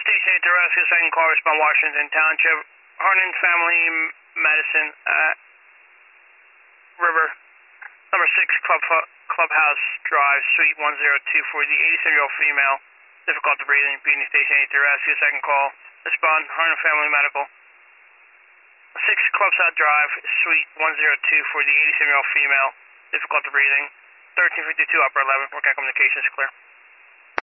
Station 8 to rescue, second call, respond Washington Township. Harnan Family Medicine at River, number 6 Clubhouse Drive, Suite 102 for the 87-year-old female. Difficulty breathing, beating Station 8 to rescue, second call. Respond, Harnan Family Medical. 6 Clubhouse Drive, Suite 102 for the 87-year-old female. Difficulty breathing. 1352 upper 11, work out communications clear.